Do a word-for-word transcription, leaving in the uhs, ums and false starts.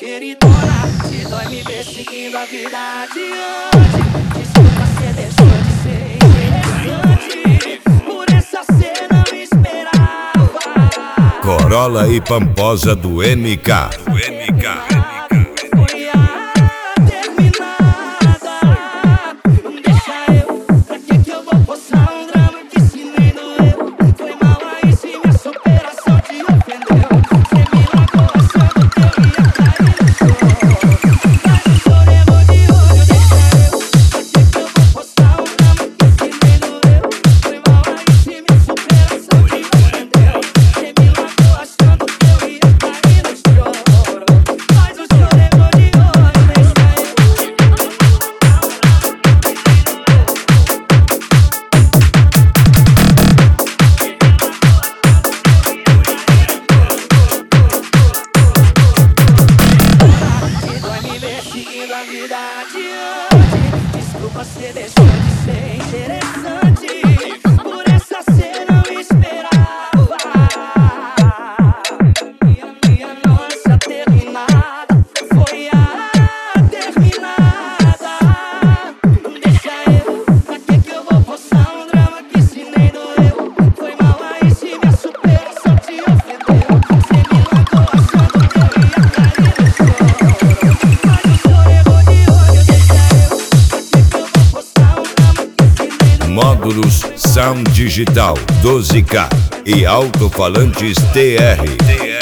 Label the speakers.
Speaker 1: Queridona, se dói me ver seguindo a vida adiante. Desculpa, cê deixou de ser interessante. Por essa cê não esperava.
Speaker 2: Corolla e Pamposa do M K. Do M K.
Speaker 1: Foi a terminada. Não deixa eu, pra que que eu vou forçar um drama que se nem doeu? Foi mal aí se minha superação te ofendeu. Cê me largou achando que eu ia cair no choro. Mas o choro errou de olho, deixa eu, pra que que eu vou forçar um drama que se nem doeu? Foi mal aí se minha superação te ofendeu. Cê me largou achando que eu ia cair no choro. Mas o choro errou de olho, deixa eu. Se dói me ver seguindo a vida adiante. Desculpa, cê deixou de ser interessante. Por essa cê não esperava. Minha, minha nossa terminada foi a terminada. Não deixa eu, pra que que eu vou forçar um drama que se nem doeu? Foi mal aí se minha superação te ofendeu. Cê me largou achando que eu ia cair no choro. Mas o choro errou de olho, deixa eu, pra que que eu vou forçar um drama que se nem doeu?
Speaker 2: Módulos Sound Digital doze K e alto-falantes T R.